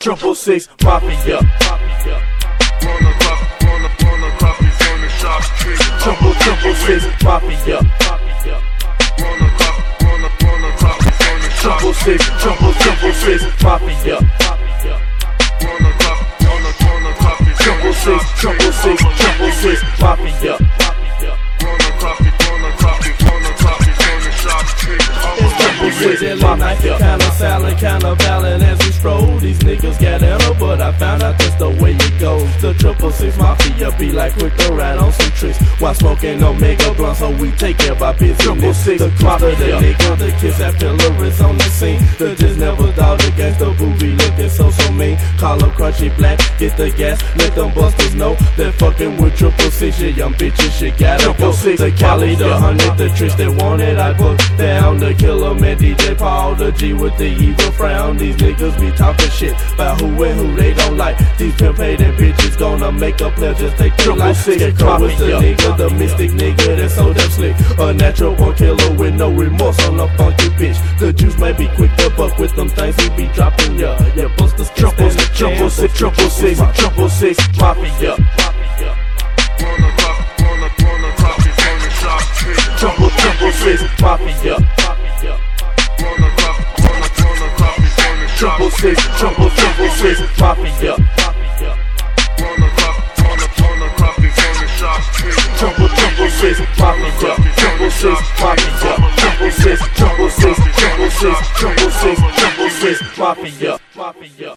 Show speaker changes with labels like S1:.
S1: triple six, mafia. Triple six, mafia. Triple six, triple six, mafia. Triple six, mafia.
S2: Kinda silent, kinda violent as we stroll. These niggas got in her, but I found out that's the way it goes. The triple six mafia be like quick to ride on some tricks while smoking Omega blunt, so we take care of our business. The closer the nigga, the kiss artillery's on the scene. The just never thought against the booby looking so mean. Call up Crunchy Black, get the gas, let them busters know that fucking with triple six, your young bitches shit gotta go. The Cali, the 100, the tricks that want it, I put down. The Killer Man, DJ Paul, the G with the evil frown. These niggas be talking shit about who and who they don't like. These pimp hated bitches gonna make a player just take their life. Scarecrow is the nigga, the mystic nigga that's so damn slick. A natural one killer with no remorse on a funky bitch. The juice may be quick to buck with them things he be dropping, yeah. Busters triple six, mafia. Triple six, mafia. Triple six, mafia. Triple six, mafia. Triple six, mafia.